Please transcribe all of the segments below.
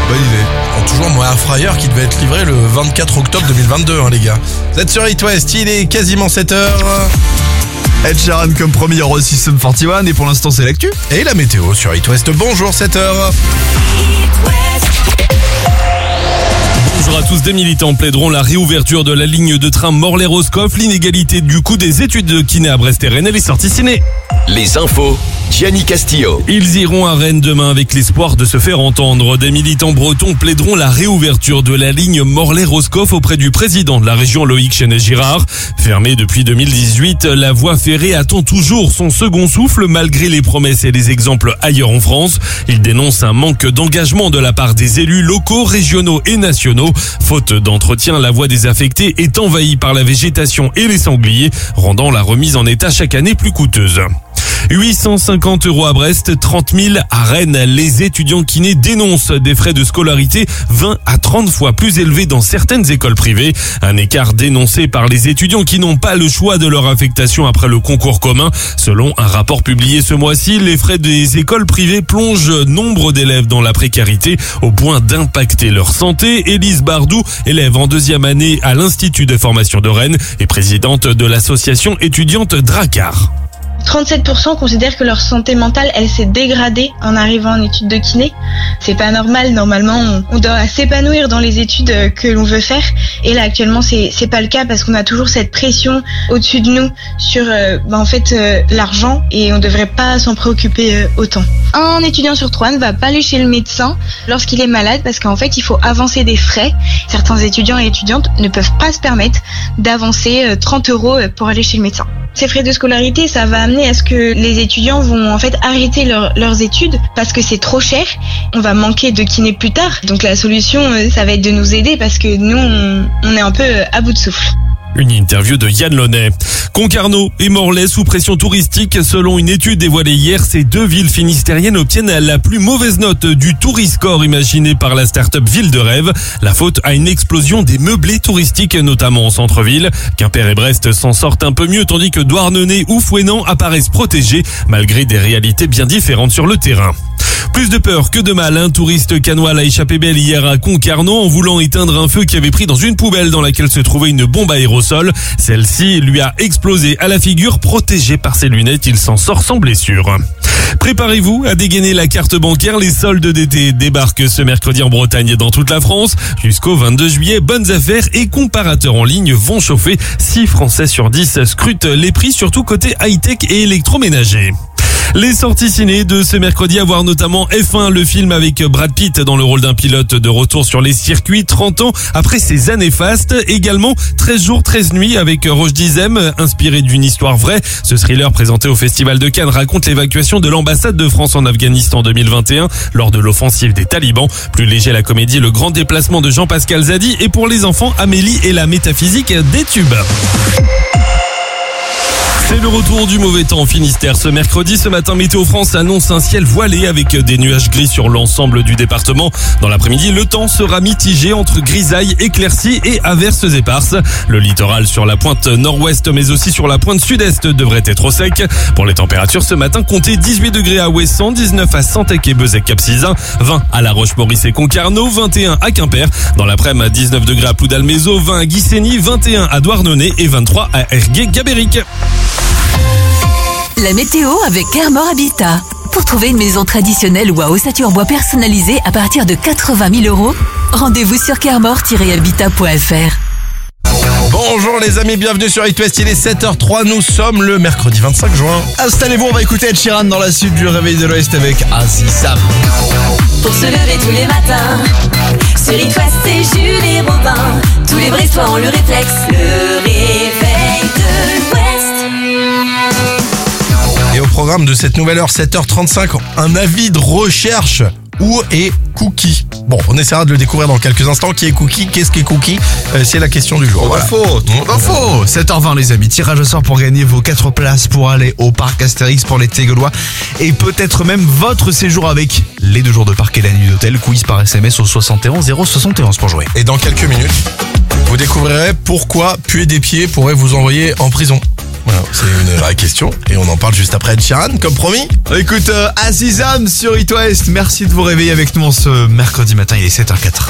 Bonne idée. Toujours mon air fryer qui devait être livré le 24 octobre 2022, les gars. Vous êtes sur It West, il est quasiment 7h. Ed Sheeran comme premier Euro System 41 et pour l'instant c'est l'actu. Et la météo sur It West, bonjour 7h. Bonjour à tous, des militants plaideront la réouverture de la ligne de train Morlaix-Roscoff. L'inégalité du coût des études de kiné à Brest et Rennes, elle est sortie ciné. Les infos, Gianni Castillo. Ils iront à Rennes demain avec l'espoir de se faire entendre. Des militants bretons plaideront la réouverture de la ligne Morlaix-Roscoff auprès du président de la région Loïc Chenet-Girard. Fermée depuis 2018, la voie ferrée attend toujours son second souffle malgré les promesses et les exemples ailleurs en France. Ils dénoncent un manque d'engagement de la part des élus locaux, régionaux et nationaux. Faute d'entretien, la voie désaffectée est envahie par la végétation et les sangliers, rendant la remise en état chaque année plus coûteuse. 850 € à Brest, 30 000 à Rennes. Les étudiants kinés dénoncent des frais de scolarité 20 à 30 fois plus élevés dans certaines écoles privées. Un écart dénoncé par les étudiants qui n'ont pas le choix de leur affectation après le concours commun. Selon un rapport publié ce mois-ci, les frais des écoles privées plongent nombre d'élèves dans la précarité au point d'impacter leur santé. Élise Bardou, élève en deuxième année à l'Institut de formation de Rennes et présidente de l'association étudiante Dracar. 37% considèrent que leur santé mentale, elle s'est dégradée en arrivant en études de kiné. C'est pas normal. Normalement, on doit s'épanouir dans les études que l'on veut faire. Et là, actuellement, c'est pas le cas parce qu'on a toujours cette pression au-dessus de nous sur, l'argent et on devrait pas s'en préoccuper autant. Un étudiant sur 3 ne va pas aller chez le médecin lorsqu'il est malade parce qu'en fait, il faut avancer des frais. Certains étudiants et étudiantes ne peuvent pas se permettre d'avancer 30 € pour aller chez le médecin. Ces frais de scolarité, ça va amener à ce que les étudiants vont en fait arrêter leurs études parce que c'est trop cher. On va manquer de kinés plus tard. Donc la solution, ça va être de nous aider parce que nous, on est un peu à bout de souffle. Une interview de Yann Launay. Concarneau et Morlaix sous pression touristique. Selon une étude dévoilée hier, ces deux villes finistériennes obtiennent la plus mauvaise note du Touriscore imaginé par la start-up Ville de Rêve. La faute à une explosion des meublés touristiques, notamment en centre-ville. Quimper et Brest s'en sortent un peu mieux, tandis que Douarnenez ou Fouesnant apparaissent protégés, malgré des réalités bien différentes sur le terrain. Plus de peur que de mal, un touriste cannois a échappé belle hier à Concarneau en voulant éteindre un feu qui avait pris dans une poubelle dans laquelle se trouvait une bombe à aérosol. Celle-ci lui a explosé à la figure, protégé par ses lunettes, il s'en sort sans blessure. Préparez-vous à dégainer la carte bancaire, les soldes d'été débarquent ce mercredi en Bretagne et dans toute la France. Jusqu'au 22 juillet, bonnes affaires et comparateurs en ligne vont chauffer. 6 Français sur 10 scrutent les prix, surtout côté high-tech et électroménager. Les sorties ciné de ce mercredi, à voir notamment F1, le film avec Brad Pitt dans le rôle d'un pilote de retour sur les circuits 30 ans après ses années fastes. Également 13 jours, 13 nuits avec Roche Dizem, inspiré d'une histoire vraie. Ce thriller présenté au Festival de Cannes raconte l'évacuation de l'ambassade de France en Afghanistan en 2021 lors de l'offensive des talibans. Plus léger la comédie, Le Grand Déplacement de Jean-Pascal Zadi, et pour les enfants, Amélie et la métaphysique des tubes. C'est le retour du mauvais temps en Finistère ce mercredi. Ce matin, Météo France annonce un ciel voilé avec des nuages gris sur l'ensemble du département. Dans l'après-midi, le temps sera mitigé entre grisailles, éclaircies et averses éparses. Le littoral sur la pointe nord-ouest mais aussi sur la pointe sud-est devrait être au sec. Pour les températures ce matin, comptez 18 degrés à Ouessant, 19 à Santec et Beuzec-Cap-Sizun, 20 à La Roche-Maurice et Concarneau, 21 à Quimper. Dans l'après-midi, 19 degrés à Ploudalmézeau, 20 à Guissény, 21 à Douarnenez et 23 à Ergué-Gabéric. La météo avec Kermor Habitat. Pour trouver une maison traditionnelle ou à ossature bois personnalisée à partir de 80 000 €, rendez-vous sur kermor-habitat.fr. Bonjour les amis, bienvenue sur It West, il est 7h03, nous sommes le mercredi 25 juin. Installez-vous, on va écouter Ed Sheeran dans la suite du Réveil de l'Ouest avec Aziz Sam. Pour se lever tous les matins, sur It West c'est Jules et Robin. Tous les Brestois ont le réflexe, le réveil de l'Ouest. Et au programme de cette nouvelle heure, 7h35, un avis de recherche. Où est Cookie? Bon, on essaiera de le découvrir dans quelques instants. Qui est Cookie? Qu'est-ce qu'est Cookie? C'est la question du jour. Voilà. Trop d'infos. 7h20 les amis, tirage au sort pour gagner vos 4 places pour aller au parc Astérix pour l'été gaulois. Et peut-être même votre séjour avec les 2 jours de parc et la nuit d'hôtel. Quiz par SMS au 71 071 pour jouer. Et dans quelques minutes, vous découvrirez pourquoi puer des pieds pourrait vous envoyer en prison. Voilà, c'est une vraie question. Et on en parle juste après Ed Sheeran, comme promis. Écoute, Azizam sur It West. Merci de vous réveiller avec nous en ce mercredi matin, il est 7h04.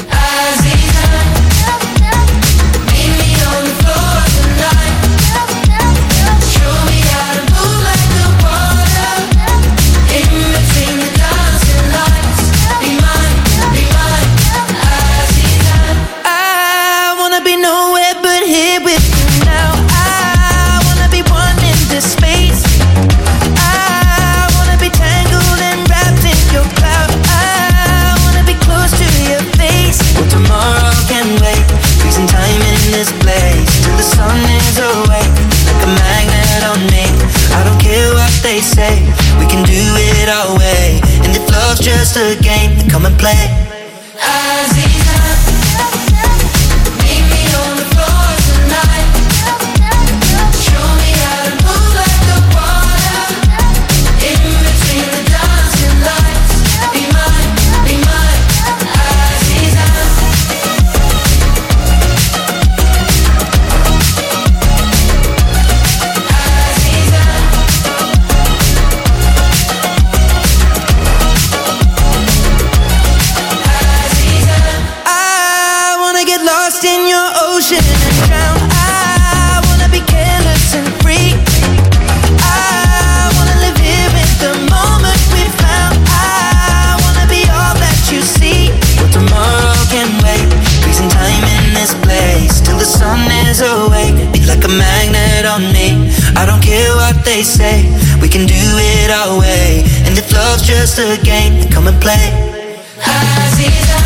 Say we can do it our way, and if love's just a game, then come and play. Aziza, meet me on the floor tonight. Show me how to move like the water in between the dancing lights. Be mine, Aziza. In your ocean and drown. I wanna be careless and free. I wanna live here in the moment we found. I wanna be all that you see. But tomorrow can wait. Freezing time in this place till the sun is awake. Be like a magnet on me. I don't care what they say. We can do it our way. And if love's just a game, then come and play. Aziza.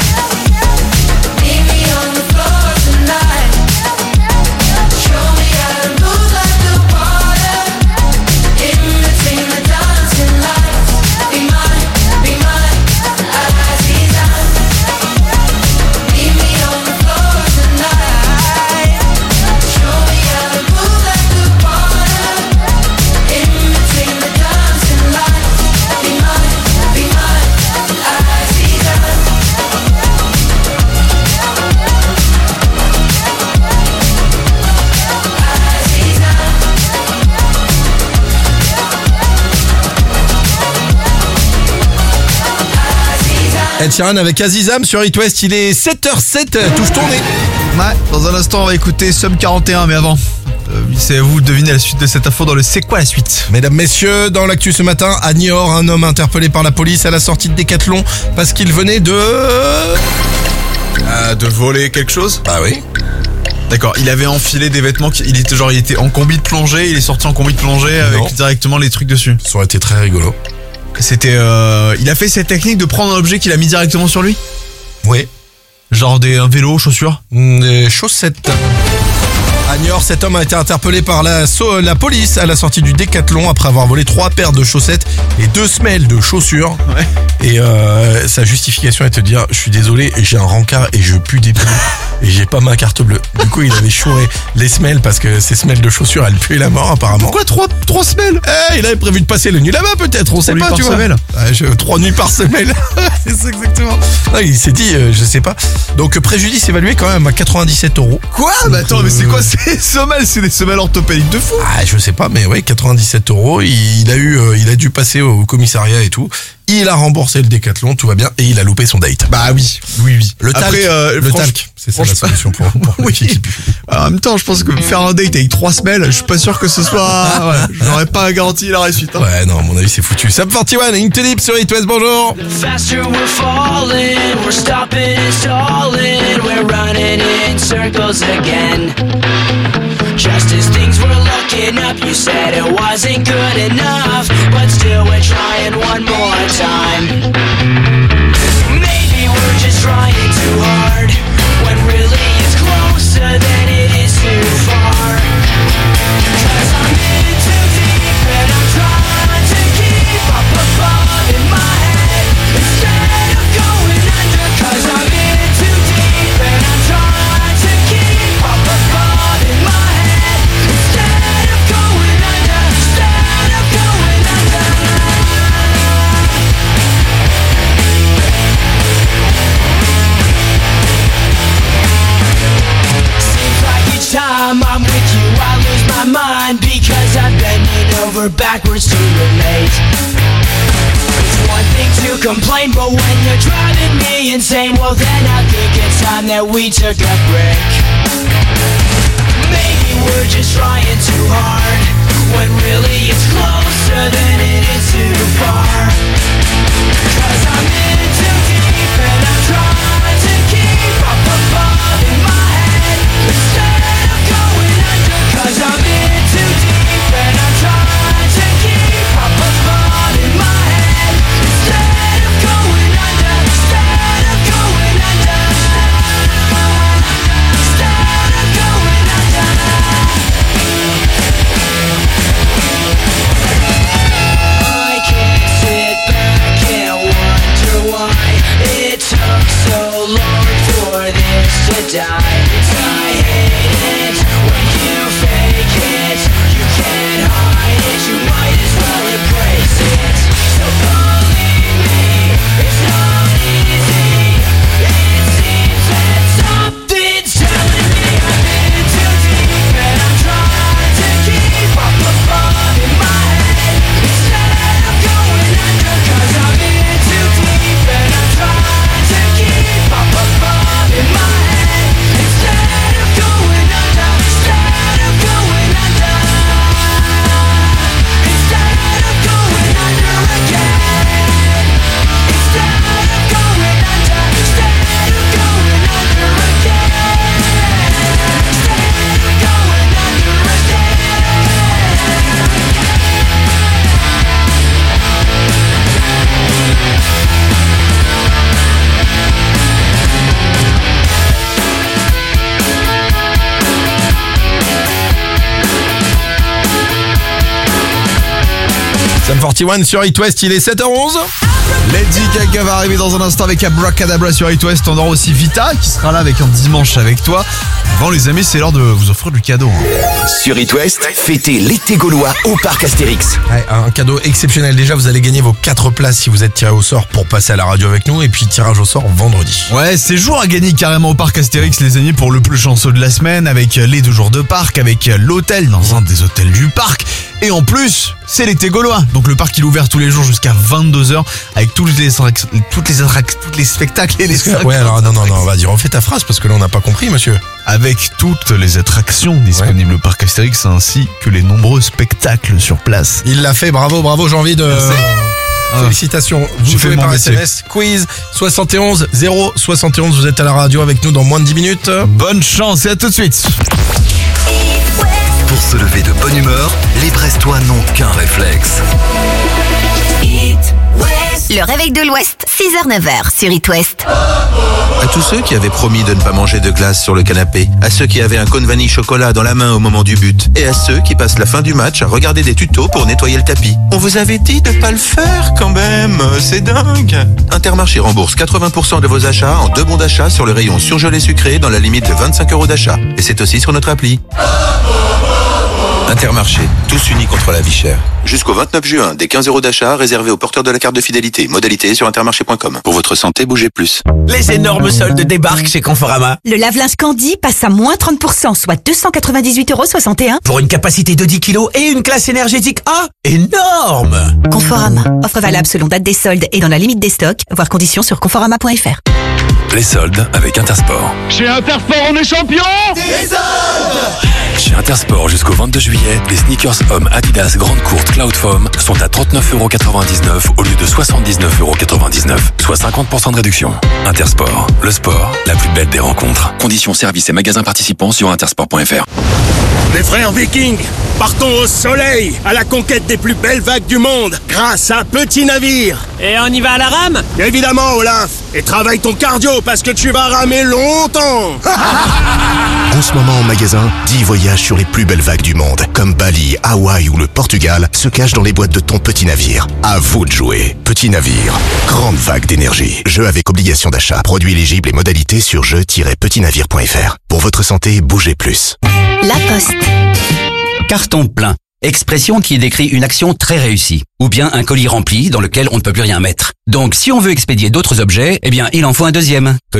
Ed Sheeran avec Azizam sur It West, il est 7h07, touche tournée. Ouais, dans un instant on va écouter Somme 41, mais avant, c'est à vous de deviner la suite de cette info dans le C'est quoi la suite. Mesdames, messieurs, dans l'actu ce matin, à Niort, un homme interpellé par la police à la sortie de Décathlon parce qu'il venait de voler quelque chose. Ah oui. D'accord, il avait enfilé des vêtements, il était en combi de plongée, il est sorti en combi de plongée avec directement les trucs dessus. Ça aurait été très rigolo. C'était il a fait cette technique de prendre un objet qu'il a mis directement sur lui. Oui. Genre un vélo, chaussures. Des chaussettes. À Niort, cet homme a été interpellé par la police à la sortie du Décathlon après avoir volé 3 paires de chaussettes et 2 semelles de chaussures. Ouais. Et sa justification est de dire: je suis désolé, j'ai un rencard et je pue des pneus et j'ai pas ma carte bleue. Du coup, il avait chouré les semelles parce que ces semelles de chaussures, elles puaient la mort apparemment. Pourquoi 3 semelles? Il avait prévu de passer la nuit là-bas peut-être, on sait pas, tu vois. 3 nuits par semelle. C'est ça exactement. Non, il s'est dit, je sais pas. Donc préjudice évalué quand même à 97 €. Quoi? Bah attends, mais c'est quoi ces semelles? C'est des semelles orthopédiques de fou. Ah, je sais pas, mais ouais, 97 €. Il a dû passer au commissariat et tout. Il a remboursé le Décathlon, tout va bien, et il a loupé son date. Bah oui. Le talc, talc, c'est ça la solution pour oui. En même temps, je pense que faire un date avec 3 semelles, je suis pas sûr que ce soit... je n'aurais pas garanti la réussite. Hein. Ouais, non, à mon avis, c'est foutu. Sub 41, Into Deep sur It West, bonjour. Faster we're falling, we're stopping and stalling, we're running in circles again. Just as things were looking up, you said it wasn't good enough, but still we're trying one more time. Maybe we're just trying too hard, when really it's closer than it is too far. 'Cause I'm in too deep and I'm trying to keep up above in my head instead of going under. 'Cause I'm in too deep and I'm trying to keep up above in my head instead of going under. Instead of going under. over backwards to relate. It's one thing to complain, but when you're driving me insane, well then I think it's time that we took a break. Maybe we're just trying too hard, when really it's closer than it is too far. 'Cause I'm in too deep and I'm trying to keep up above in my head instead of going under. 'Cause I'm in too deep and I'm trying to keep up above in my head instead of going under. Instead of going under. Instead of going under. I can't sit back and wonder why it took so long for this to die. I hate it when you fake it. You can't hide it, you might as well embrace it. So believe me, it's not easy. It seems that something's telling me I'm in too deep and I'm trying to keep up above in my head instead of going under. 'Cause I'm in too deep and I'm trying to keep up above in my head instead of going under. Instead of going under. Instead of going under again. Instead of going under. Instead of going under again. Instead of going under Sum 41 sur It West, il est 7h11. Lady Gaga va arriver dans un instant avec Abracadabra sur It West. On aura aussi Vita qui sera là avec un dimanche avec toi. Bon les amis, c'est l'heure de vous offrir du cadeau. Sur It West, fêtez l'été gaulois au parc Astérix. Ouais, un cadeau exceptionnel. Déjà, vous allez gagner vos 4 places si vous êtes tiré au sort pour passer à la radio avec nous. Et puis tirage au sort vendredi. Ouais, c'est jour à gagner carrément au parc Astérix les amis pour le plus chanceux de la semaine avec les 2 jours de parc, avec l'hôtel dans un des hôtels du parc. Et en plus, c'est l'été gaulois. Donc le parc il est ouvert tous les jours jusqu'à 22h avec tous les spectacles et les Ouais, alors non, vas-y, refais ta phrase parce que là on n'a pas compris, monsieur. Avec toutes les attractions disponibles au parc Astérix ainsi que les nombreux spectacles sur place. Il l'a fait, bravo, j'ai envie de... Félicitations, vous jouez par SMS, quiz 71 071, vous êtes à la radio avec nous dans moins de 10 minutes. Bonne chance et à tout de suite. Pour se lever de bonne humeur, les Brestois n'ont qu'un réflexe. Le réveil de l'Ouest, 6h-9h sur It West. À tous ceux qui avaient promis de ne pas manger de glace sur le canapé, à ceux qui avaient un cône vanille chocolat dans la main au moment du but, et à ceux qui passent la fin du match à regarder des tutos pour nettoyer le tapis. On vous avait dit de pas le faire quand même, c'est dingue. Intermarché rembourse 80% de vos achats en 2 bons d'achat sur le rayon surgelé sucré dans la limite de 25 € d'achat. Et c'est aussi sur notre appli. Intermarché, tous unis contre la vie chère. Jusqu'au 29 juin, des 15 € d'achat réservés aux porteurs de la carte de fidélité. Modalité sur intermarché.com. Pour votre santé, bougez plus. Les énormes soldes débarquent chez Conforama. Le lave-linge Candy passe à moins 30%, soit 298,61 €. Pour une capacité de 10 kg et une classe énergétique A. Énorme! Conforama. Offre valable selon date des soldes et dans la limite des stocks. Voir conditions sur conforama.fr. Les soldes avec Intersport. Chez Intersport, on est champion! Des soldes! Chez Intersport, jusqu'au 22 juillet, les sneakers hommes Adidas Grande Courte Cloud Foam sont à 39,99 € au lieu de 79,99 €, soit 50% de réduction. Intersport, le sport, la plus belle des rencontres. Conditions, services et magasins participants sur intersport.fr. Les frères Vikings, partons au soleil, à la conquête des plus belles vagues du monde, grâce à Petit Navire. Et on y va à la rame? Évidemment, Olaf. Et travaille ton cardio, parce que tu vas ramer longtemps. En ce moment en magasin, 10 voyages sur les plus belles vagues du monde, comme Bali, Hawaï ou le Portugal, se cachent dans les boîtes de ton Petit Navire. À vous de jouer. Petit Navire, grande vague d'énergie. Jeu avec obligation d'achat. Produit éligible et modalités sur jeu-petitnavire.fr. Pour votre santé, bougez plus. La Poste. Carton plein. Expression qui décrit une action très réussie. Ou bien un colis rempli dans lequel on ne peut plus rien mettre. Donc si on veut expédier d'autres objets, eh bien il en faut un deuxième colis.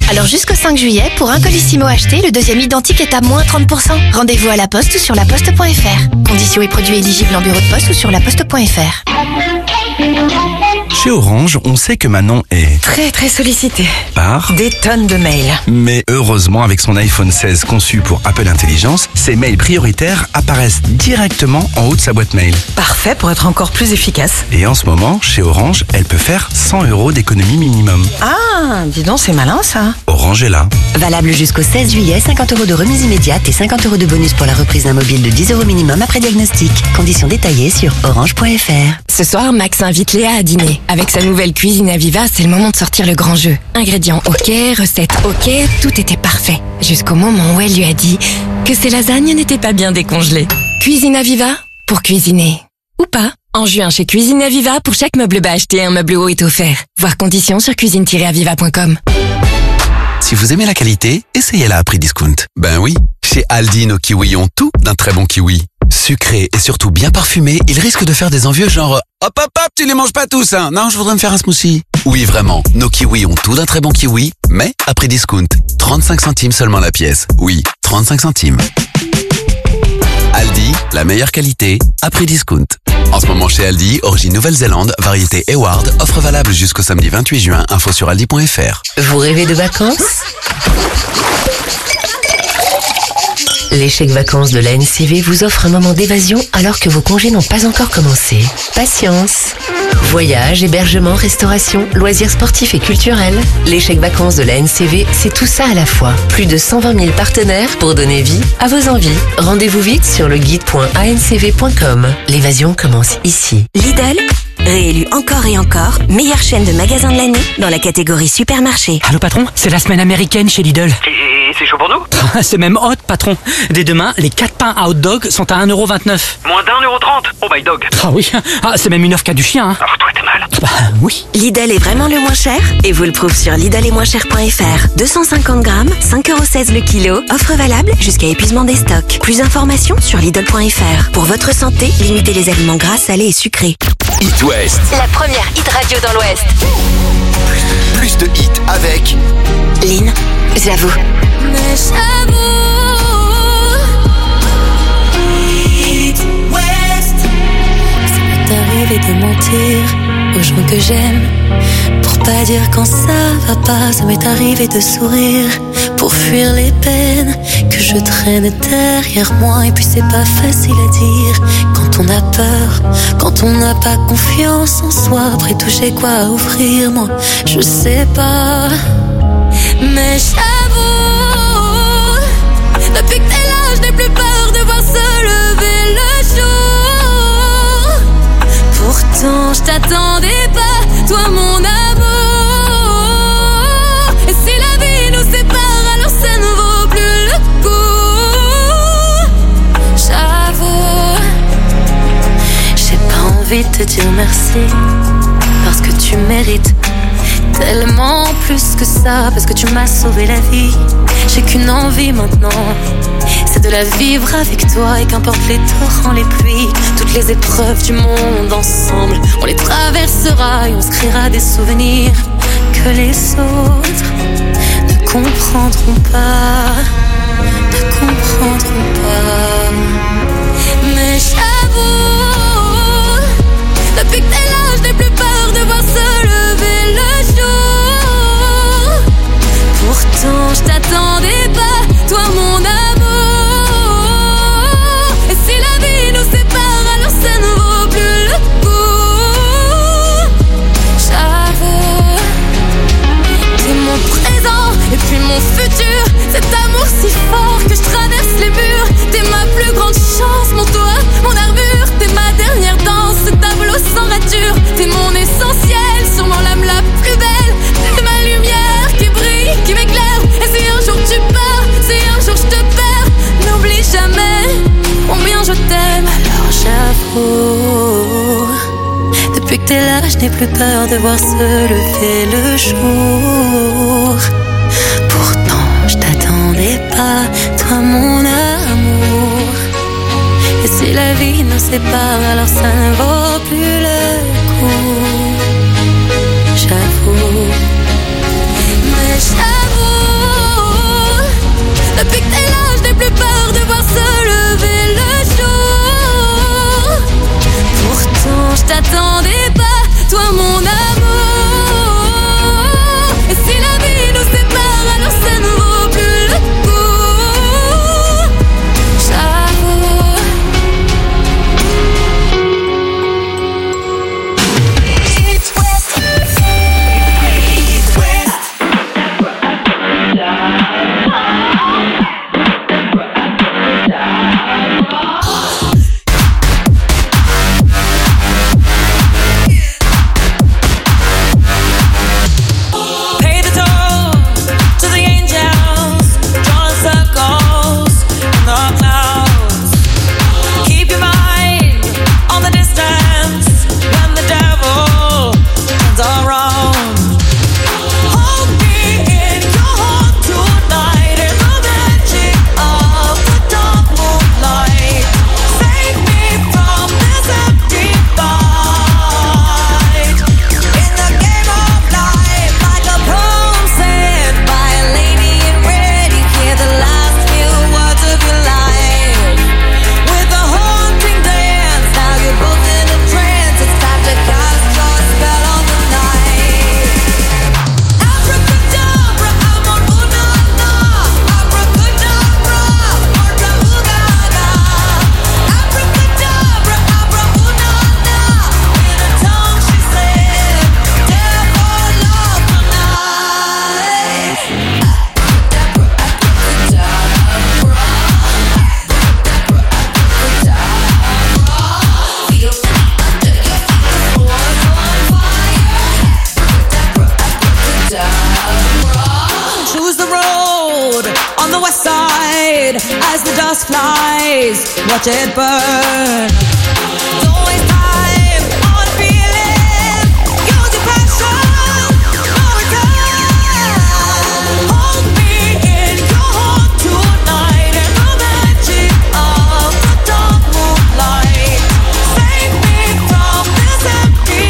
Alors jusqu'au 5 juillet, pour un Colissimo acheté, le deuxième identique est à moins 30%. Rendez-vous à la Poste ou sur laposte.fr. Conditions et produits éligibles en bureau de poste ou sur laposte.fr. Chez Orange, on sait que Manon est Très sollicité. par Des tonnes de mails. Mais heureusement, avec son iPhone 16 conçu pour Apple Intelligence, ses mails prioritaires apparaissent directement en haut de sa boîte mail. Parfait pour être encore plus efficace. Et en ce moment, chez Orange, elle peut faire 100 € d'économie minimum. Ah, dis donc, c'est malin ça. Orange est là. Valable jusqu'au 16 juillet, 50 € de remise immédiate et 50 € de bonus pour la reprise d'un mobile de 10 € minimum après diagnostic. Conditions détaillées sur orange.fr. Ce soir, Max invite Léa à dîner. Avec sa nouvelle cuisine Aviva, c'est le moment de sortir le grand jeu. Ingrédients ok, recettes ok, tout était parfait. Jusqu'au moment où elle lui a dit que ses lasagnes n'étaient pas bien décongelées. Cuisine Aviva, pour cuisiner. Ou pas. En juin, chez Cuisine Aviva, pour chaque meuble bas acheté, un meuble haut est offert. Voir conditions sur cuisine-aviva.com. Si vous aimez la qualité, essayez-la à prix discount. Ben oui, chez Aldi, nos kiwis ont tout d'un très bon kiwi. Sucré et surtout bien parfumé, ils risquent de faire des envieux genre « Hop, tu les manges pas tous, hein. Non, je voudrais me faire un smoothie. » Oui, vraiment, nos kiwis ont tout d'un très bon kiwi, mais à prix discount. 35 centimes seulement la pièce. Oui, 35 centimes. Aldi, la meilleure qualité, à prix discount. En ce moment chez Aldi, origine Nouvelle-Zélande, variété Eward, offre valable jusqu'au samedi 28 juin, info sur aldi.fr. Vous rêvez de vacances ? Les chèques vacances de la NCV vous offrent un moment d'évasion alors que vos congés n'ont pas encore commencé. Patience. Voyages, hébergement, restauration, loisirs sportifs et culturels. Les chèques vacances de la NCV, c'est tout ça à la fois. Plus de 120 000 partenaires pour donner vie à vos envies. Rendez-vous vite sur le guide.ancv.com. L'évasion commence ici. Lidl, réélu encore et encore meilleure chaîne de magasins de l'année dans la catégorie supermarché. Allô patron, c'est la semaine américaine chez Lidl. Et c'est chaud pour nous? C'est même hot patron. Dès demain, les 4 pains à hot dog sont à 1,29 €. Moins d'1,30 €. Oh my dog. Ah oui, c'est même une offre qu'a du chien. Hein. Alors toi t'es mal. Bah oui. Lidl est vraiment le moins cher et vous le prouve sur lidl-et-moins-cher.fr. 250 grammes, 5,16 € le kilo. Offre valable jusqu'à épuisement des stocks. Plus d'informations sur lidl.fr. Pour votre santé, limitez les aliments gras, salés et sucrés. It West. La première hit radio dans l'Ouest. Plus de hits avec Lynn, j'avoue. Mais j'avoue. It West. Ça m'est arrivé de mentir aux gens que j'aime pour pas dire quand ça va pas. Ça m'est arrivé de sourire pour fuir les peines que je traîne derrière moi. Et puis c'est pas facile à dire quand on a peur, quand on n'a pas confiance en soi. Après tout j'ai quoi à offrir, moi je sais pas. Mais j'avoue, depuis que t'es là je n'ai plus peur de voir se lever le jour. Pourtant je t'attendais pas, toi mon amour. Et si la vie nous sépare, alors ça ne vaut plus le coup. J'avoue, j'ai pas envie de te dire merci, parce que tu mérites tellement plus que ça, parce que tu m'as sauvé la vie. J'ai qu'une envie maintenant, c'est de la vivre avec toi. Et qu'importe les torrents, les pluies, toutes les épreuves du monde ensemble, on les traversera et on se créera des souvenirs que les autres ne comprendront pas, ne comprendront pas. Mais j'avoue, depuis que t'es là, je n'ai plus peur de voir se lever le jour. Pourtant je t'attendais pas, toi mon amour. Et si la vie nous sépare, alors ça ne vaut plus le coup. J'avoue, t'es mon présent et puis mon futur. Cet amour si fort que je traverse les murs. T'es ma plus grande chance, mon toit, mon armure. T'es ma dernière danse, ce tableau sans rature. T'es mon essentiel, sûrement l'âme la plus belle. T'es ma lumière qui brille, qui m'éclaire. Et si un jour tu pars, si un jour je te perds, n'oublie jamais combien je t'aime. Alors j'avoue, depuis que t'es là, je n'ai plus peur de voir se lever le jour. Pourtant je t'attendais pas, toi mon amour. Et si la vie nous sépare, alors ça ne vaut plus le coup. J'avoue, mais j'avoue. road on the west side. As the dust flies, watch it burn. Don't waste time on feeling. Use your passion, no return. Hold me in your heart tonight in the magic of the dark moonlight. Save me from this empty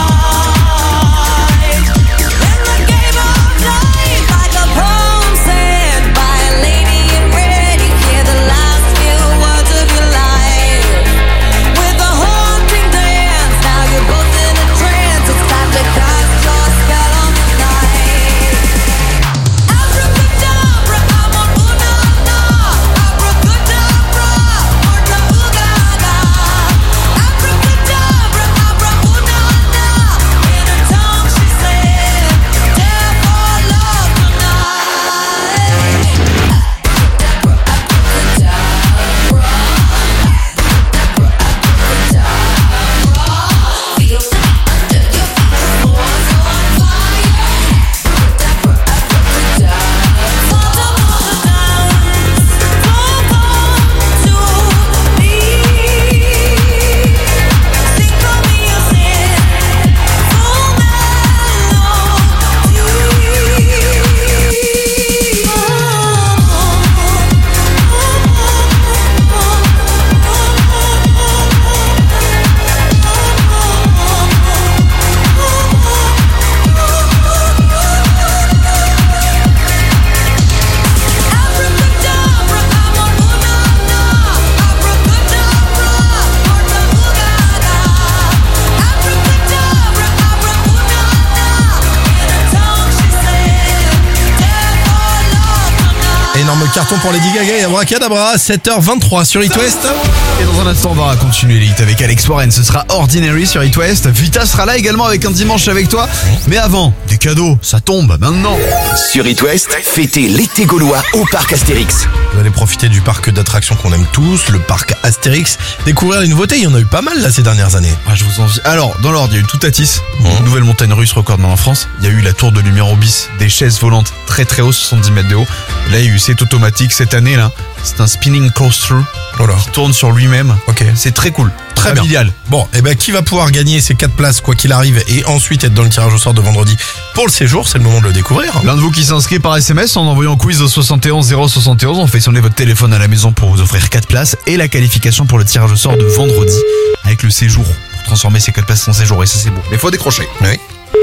fight. In the game of life, like a poem said by a lady in red, you hear the last few words of your life. With a haunting dance, now you're both in a trance. It's time to cast your spell on the night. Abracadabra, I'm on ooh-na-na. Abracadabra, orta ooh-ga-ga. Abracadabra, abra ooh-na-na. In her tongue she said, dare for love tonight. Énorme carton pour Lady Gaga et Abracadabra, 7h23 sur It West. Et dans un instant, on va continuer les hits avec Alex Warren. Ce sera Ordinary sur It West. Vita sera là également avec un dimanche avec toi. Mais avant, des cadeaux, ça tombe maintenant. Sur It West, fêtez l'été gaulois au parc Astérix. Vous allez profiter du parc d'attractions qu'on aime tous, le parc Astérix. Découvrir les nouveautés, il y en a eu pas mal là ces dernières années. Ah, je vous envie. Alors, dans l'ordre, il y a eu Toutatis, une nouvelle montagne russe recordement en France. Il y a eu la tour de lumière au bis, des chaises volantes très très hautes, 70 mètres de haut. Là, il y a eu c'est automatique cette année là. C'est un spinning coaster qui tourne sur lui-même. Ok. C'est très cool. Très bien. Familial. Bon, et ben qui va pouvoir gagner ces 4 places quoi qu'il arrive et ensuite être dans le tirage au sort de vendredi pour le séjour, c'est le moment de le découvrir. L'un de vous qui s'inscrit par SMS en envoyant quiz au 71 071, on fait sonner votre téléphone à la maison pour vous offrir 4 places et la qualification pour le tirage au sort de vendredi avec le séjour pour transformer ces 4 places en séjour et ça c'est beau. Mais faut décrocher. Oui.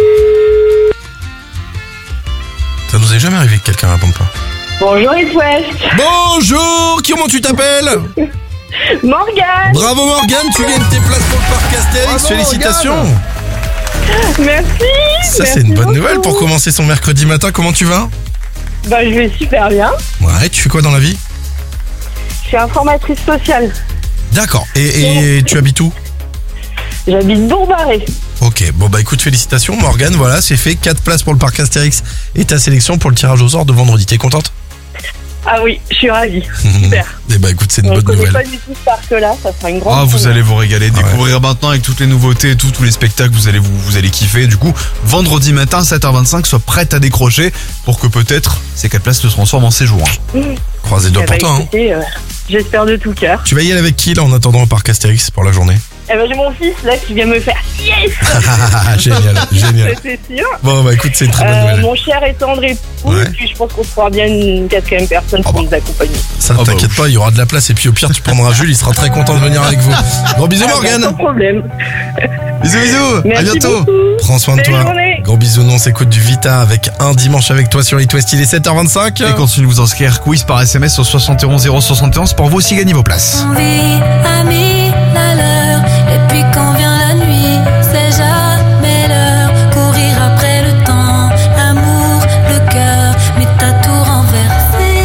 Ça nous est jamais arrivé que quelqu'un réponde pas. Bonjour It West. Bonjour, comment tu t'appelles? Morgane. Bravo Morgane, tu gagnes tes places pour le parc Astérix, Bravo, félicitations. Morgane. Merci. Ça merci c'est une bonne beaucoup. nouvelle pour commencer son mercredi matin, comment tu vas? Bah je vais super bien. Ouais, tu fais quoi dans la vie? Je suis informatrice sociale. D'accord, et tu habites où? J'habite Bourg-Barré. Ok, bon bah écoute, félicitations Morgane, voilà, c'est fait, 4 places pour le parc Astérix et ta sélection pour le tirage au sort de vendredi, t'es contente? Ah oui, je suis ravie. Super. Et bah écoute, c'est une On bonne connaît nouvelle. pas du tout ce parc-là, ça sera une grande. Ah, vous première. allez vous régaler, découvrir maintenant avec toutes les nouveautés et tous les spectacles, vous allez kiffer. Du coup, vendredi matin 7h25, sois prête à décrocher pour que peut-être ces 4 places se transforment en séjour. Croisez les doigts Eh bah, pour toi. écoutez, j'espère de tout cœur. Tu vas y aller avec qui là en attendant au parc Astérix pour la journée? Eh ben j'ai mon fils là qui vient me faire yes. Génial, génial. C'est sûr. Bon bah écoute, c'est une très bonne nouvelle. Mon cher et tendre époux, Ouais. puis je pense qu'on fera bien une 4e personne pour nous accompagner. Ça ne t'inquiète pas, il y aura de la place et puis au pire tu prendras Jules, il sera très content de venir avec vous. Gros bisous Morgane. Pas de problème. Bisous, bisous. Merci à bientôt. beaucoup. Prends soin de Belle toi. journée. Gros bisous, on s'écoute du Vita avec un dimanche avec toi sur It West, il est 7h25. Et continuez de vous inscrire quiz par SMS au 71 071 pour vous aussi gagner vos places. Envie, ami, la leur. Et puis quand vient la nuit, c'est jamais l'heure. Courir après le temps, l'amour, le cœur, mais t'as tout renversé.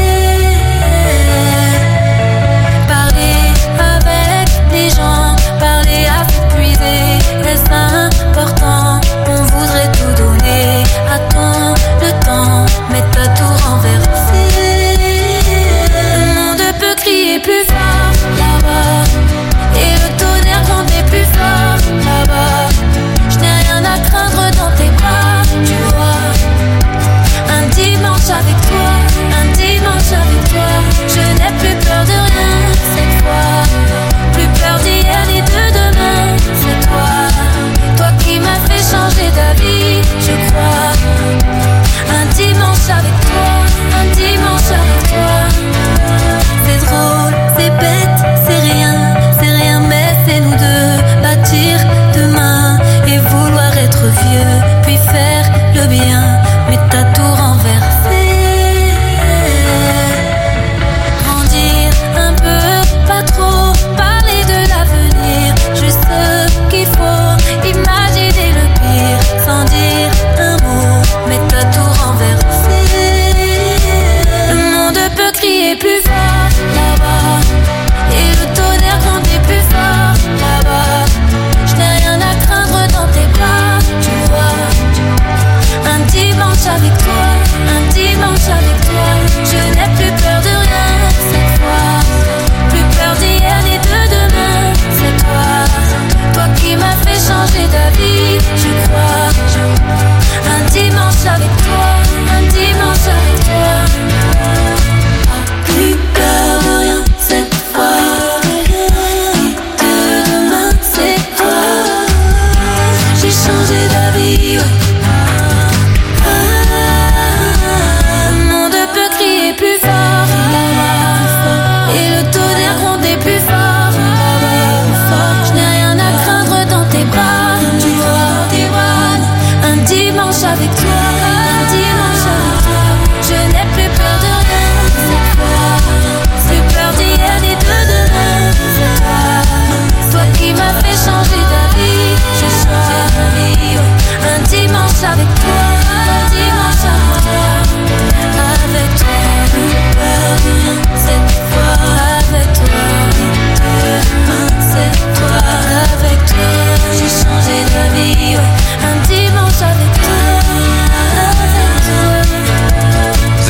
Parler avec les gens, parler à s'épuiser, est-ce important? On voudrait tout donner, attends le temps, mais t'as tout renversé. Le monde peut crier plus fort là-bas, et le tonnerre gronder plus fort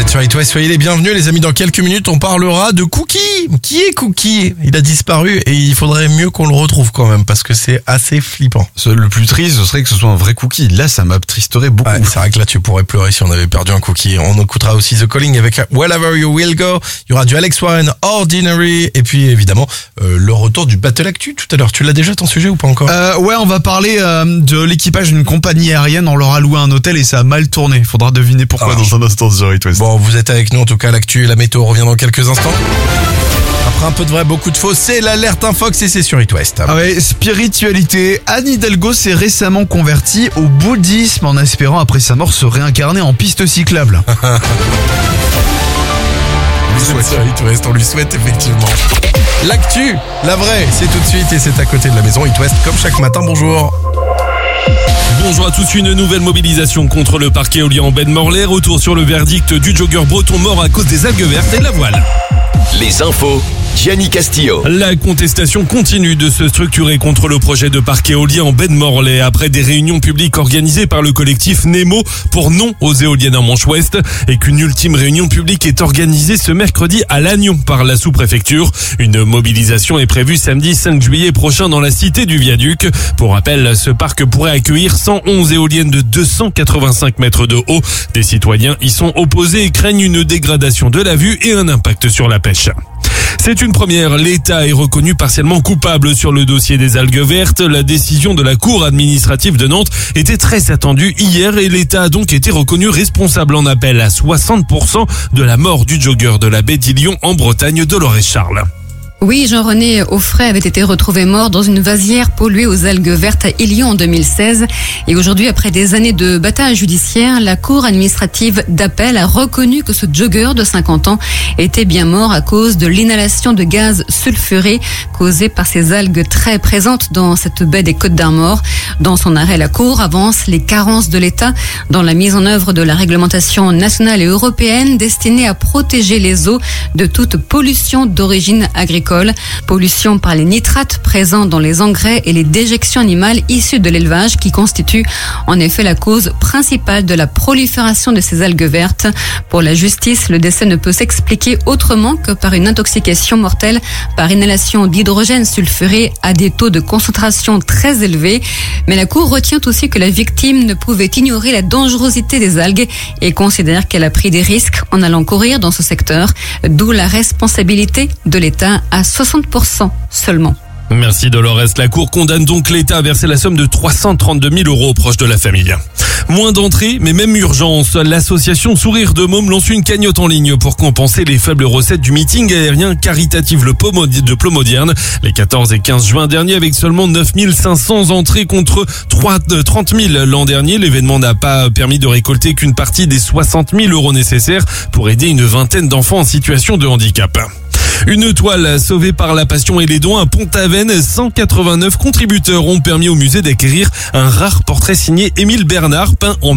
êtes sur It West, soyez les bienvenus les amis. Dans quelques minutes on parlera de Cookie. Qui est Cookie? Il a disparu et il faudrait mieux qu'on le retrouve quand même parce que c'est assez flippant. Le plus triste ce serait que ce soit un vrai Cookie. Là ça m'attristerait beaucoup. Ouais, c'est vrai que là tu pourrais pleurer si on avait perdu un Cookie. On écoutera aussi The Calling avec Wherever You Will Go. Il y aura du Alex Warren, Ordinary, et puis évidemment le retour du Battle Actu tout à l'heure. Tu l'as déjà ton sujet ou pas encore? Ouais, on va parler de l'équipage d'une compagnie aérienne. On leur a loué un hôtel et ça a mal tourné. Faudra deviner pourquoi dans un instant sur It West. Bon, vous êtes avec nous en tout cas. L'actu et la météo revient dans quelques instants. Après un peu de vrai, beaucoup de faux, c'est l'alerte Infox et c'est sur It West. Ah ouais, spiritualité. Anne Hidalgo s'est récemment convertie au bouddhisme en espérant après sa mort se réincarner en piste cyclable. On lui souhaite effectivement. L'actu, la vraie, c'est tout de suite et c'est à côté de la maison It West comme chaque matin. Bonjour. Bonjour à tous, une nouvelle mobilisation contre le parc éolien en baie de Morlaix. Retour sur le verdict du jogger breton mort à cause des algues vertes et de la voile. Les infos, Gianni Castillo. La contestation continue de se structurer contre le projet de parc éolien en baie de Morlaix après des réunions publiques organisées par le collectif Nemo pour non aux éoliennes en Manche-Ouest et qu'une ultime réunion publique est organisée ce mercredi à Lannion par la sous-préfecture. Une mobilisation est prévue samedi 5 juillet prochain dans la cité du Viaduc. Pour rappel, ce parc pourrait accueillir 111 éoliennes de 285 mètres de haut. Des citoyens y sont opposés et craignent une dégradation de la vue et un impact sur la pêche. C'est une première. L'État est reconnu partiellement coupable sur le dossier des algues vertes. La décision de la Cour administrative de Nantes était très attendue hier et l'État a donc été reconnu responsable en appel à 60% de la mort du jogger de la baie d'Illion en Bretagne, Dolores Charles. Oui, Jean-René Offray avait été retrouvé mort dans une vasière polluée aux algues vertes à Illion en 2016. Et aujourd'hui, après des années de bataille judiciaire, la Cour administrative d'appel a reconnu que ce jogger de 50 ans était bien mort à cause de l'inhalation de gaz sulfurés causés par ces algues très présentes dans cette baie des Côtes-d'Armor. Dans son arrêt, la Cour avance les carences de l'État dans la mise en œuvre de la réglementation nationale et européenne destinée à protéger les eaux de toute pollution d'origine agricole. Pollution par les nitrates présents dans les engrais et les déjections animales issues de l'élevage qui constituent en effet la cause principale de la prolifération de ces algues vertes. Pour la justice, le décès ne peut s'expliquer autrement que par une intoxication mortelle par inhalation d'hydrogène sulfuré à des taux de concentration très élevés. Mais la Cour retient aussi que la victime ne pouvait ignorer la dangerosité des algues et considère qu'elle a pris des risques en allant courir dans ce secteur, d'où la responsabilité de l'État à 60% seulement. Merci Dolores. La Cour condamne donc l'État à verser la somme de 332 000 € aux proches de la famille. Moins d'entrées, mais même urgence. L'association Sourire de Môme lance une cagnotte en ligne pour compenser les faibles recettes du meeting aérien caritatif de Plomodierne les 14 et 15 juin dernier avec seulement 9 500 entrées contre 30 000 l'an dernier. L'événement n'a pas permis de récolter qu'une partie des 60 000 € nécessaires pour aider une vingtaine d'enfants en situation de handicap. Une toile sauvée par la passion et les dons à Pont-Aven. 189 contributeurs ont permis au musée d'acquérir un rare portrait signé Émile Bernard, peint en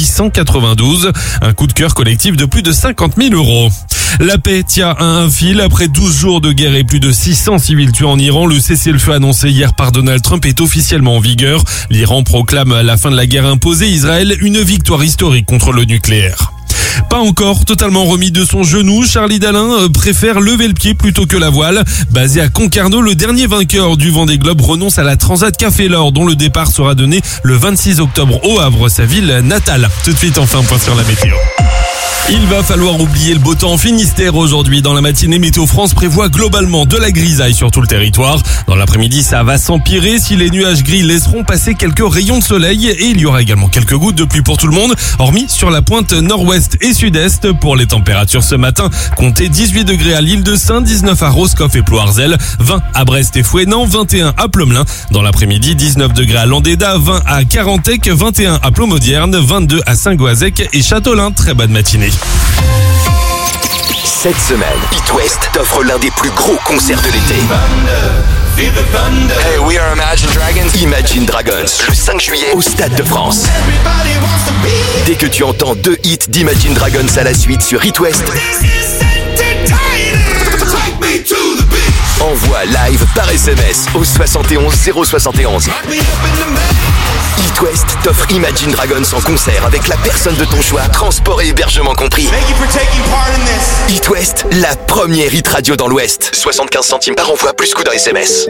1892. Un coup de cœur collectif de plus de 50 000 €. La paix tient à un fil. Après 12 jours de guerre et plus de 600 civils tués en Iran, le cessez-le-feu annoncé hier par Donald Trump est officiellement en vigueur. L'Iran proclame à la fin de la guerre imposée Israël une victoire historique contre le nucléaire. Pas encore totalement remis de son genou, Charlie Dalin préfère lever le pied plutôt que la voile. Basé à Concarneau, le dernier vainqueur du Vendée Globe renonce à la Transat Café L'Or dont le départ sera donné le 26 octobre au Havre, sa ville natale. Tout de suite, enfin, point sur la météo. Il va falloir oublier le beau temps en Finistère aujourd'hui. Dans la matinée, Météo France prévoit globalement de la grisaille sur tout le territoire. Dans l'après-midi, ça va s'empirer si les nuages gris laisseront passer quelques rayons de soleil et il y aura également quelques gouttes de pluie pour tout le monde, hormis sur la pointe nord-ouest et sud-est. Pour les températures ce matin, comptez 18 degrés à l'île de Saint, 19 à Roscoff et Ploarzel, 20 à Brest et Fouesnant, 21 à Plomelin. Dans l'après-midi, 19 degrés à Landéda, 20 à Carantec, 21 à Plomodierne, 22 à Saint-Goazec et Châteaulin. Très bonne matinée. Cette semaine, It West t'offre l'un des plus gros concerts de l'été. Hey, we are Imagine Dragons. Imagine Dragons, le 5 juillet au Stade de France. Dès que tu entends 2 hits d'Imagine Dragons à la suite sur It West, envoie live par SMS au 71 071. It West t'offre Imagine Dragons en concert avec la personne de ton choix, transport et hébergement compris. It West, la première hit radio dans l'Ouest. 75 centimes par envoi plus coût d'un SMS.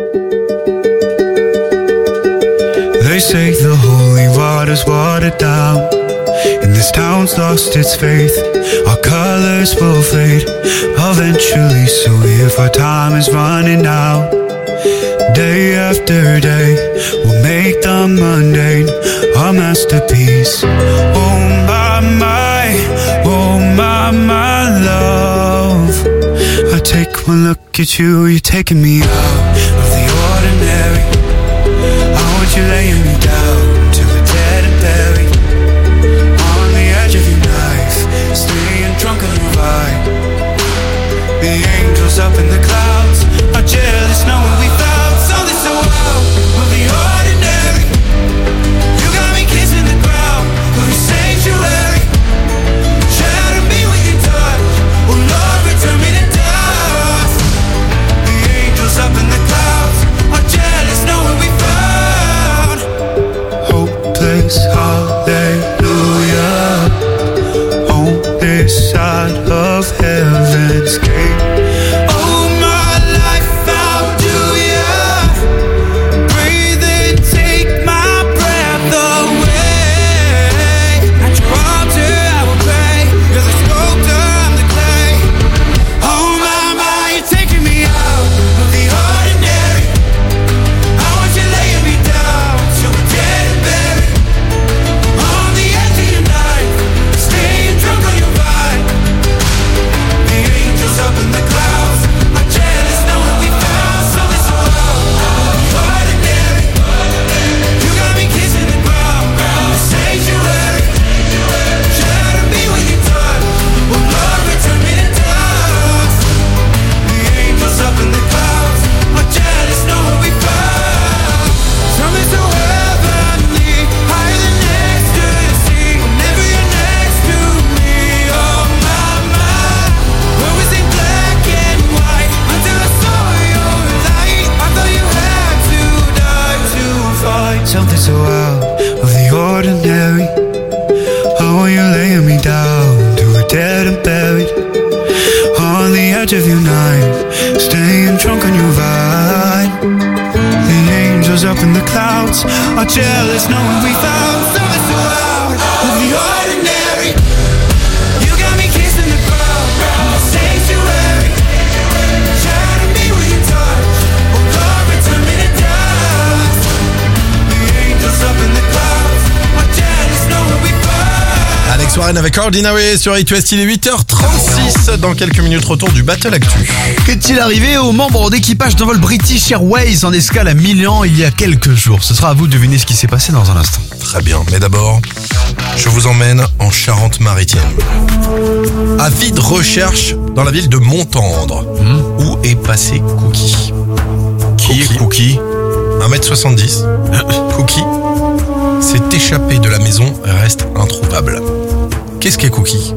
They say the holy water's watered down, and this town's lost its faith. Our colors will fade eventually, so if our time is running out, day after day, we'll make the mundane our masterpiece. Oh my, love. I take one look at you, you're taking me out of the ordinary. I want you laying me down till we're dead and buried, on the edge of your knife, staying drunk on your vibe. The angels up in the clouds are jealous knowing we found something so out of the ordinary. You got me kissing the ground of your sanctuary. Shatter me with your touch, oh Lord, return me to dust. The angels up in the clouds are jealous knowing we found hopeless hallelujah on this side of heaven's gate. Oh my life, how do ya breathe and take my breath away? At your altar I will pray, you're the sculptor, I'm the clay. Oh my, you're taking me out of the ordinary. I want you laying me down till we're dead and buried, on the edge of your knife, staying drunk on your vibe. The angels up in the clouds are jealous knowing we found something so out of the ordinary. You got me kissing the ground, the sanctuary. Shatter me with your touch, oh Lord, return me to dust. The angels up in the clouds are jealous knowing we found something so heavenly, higher than ecstasy. Whenever you're next to me, oh my, when we sing black and white, until I saw your light, I thought you had to die to find something so out of the ordinary. Oh, you're laying me down to a dead and buried, on the edge of your knife, staying drunk on your vine. The angels up in the clouds are jealous knowing we found something so out of the ordinary. You got me kissing the ground, the sanctuary. Shatter me with your touch, oh Lord, return me to dust. The angels up in the clouds are jealous knowing we found. Alex Warren avec Ordinary sur It West, il est 8h36. Dans quelques minutes, retour du Battle Actu. Qu'est-il arrivé aux membres d'équipage d'un vol British Airways en escale à Milan il y a quelques jours? Ce sera à vous de deviner ce qui s'est passé dans un instant. Très bien, mais d'abord, je vous emmène en Charente-Maritime. Avis de recherche dans la ville de Montendre. Où est passé Cookie? Qui est Cookie? 1m70. Cookie s'est échappé de la maison et reste introuvable. Qu'est-ce qu'est Cookie?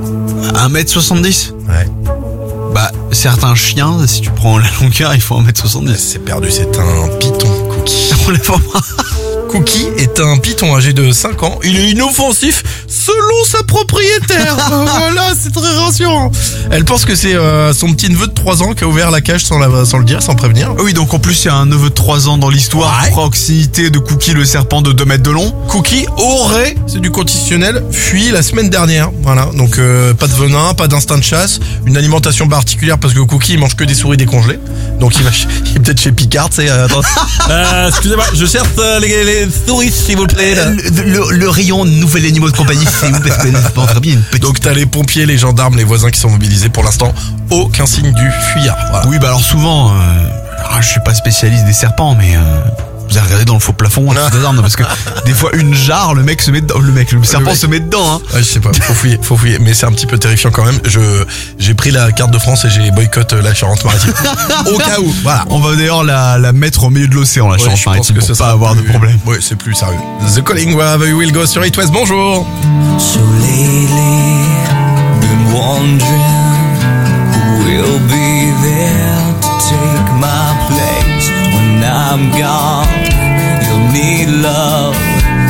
1m70? Ouais. Bah, certains chiens, si tu prends la longueur, il faut 1m70. C'est perdu, c'est un python, Cookie. On l'a pas. Cookie est un python âgé de 5 ans. Il est inoffensif selon sa propriétaire. Voilà, c'est très rassurant. Elle pense que c'est son petit neveu de 3 ans qui a ouvert la cage sans le dire, sans prévenir. Oui, donc en plus, il y a un neveu de 3 ans dans l'histoire. Ouais. Proximité de Cookie, le serpent de 2 mètres de long. Cookie aurait, c'est du conditionnel, fui la semaine dernière. Voilà, donc pas de venin, pas d'instinct de chasse, une alimentation particulière parce que Cookie il mange que des souris décongelées. Donc il est peut-être chez Picard, tu sais. Excusez-moi, je cherche les souris s'il vous plaît. Le rayon nouvel animal de compagnie, c'est où? Parce que c'est pas très bien une petite. Donc t'as les pompiers, les gendarmes, les voisins qui sont mobilisés. Pour l'instant, aucun signe du fuyard. Voilà. Oui, bah alors souvent, je suis pas spécialiste des serpents, mais vous avez regardé dans le faux plafond, parce que des fois une jarre, le mec se met dedans, le serpent se met dedans. Hein. Ouais, je sais pas, faut fouiller, mais c'est un petit peu terrifiant quand même. J'ai pris la carte de France et j'ai boycotté la Charente-Maritime. Au cas où, voilà. On va d'ailleurs la mettre au milieu de l'océan, la Charente-Maritime, pour pas avoir de problème. Oui, c'est plus sérieux. The Calling, Wherever You Will Go sur It West, bonjour. So lately, been wondering who will be there to take my place when I'm gone. You'll need love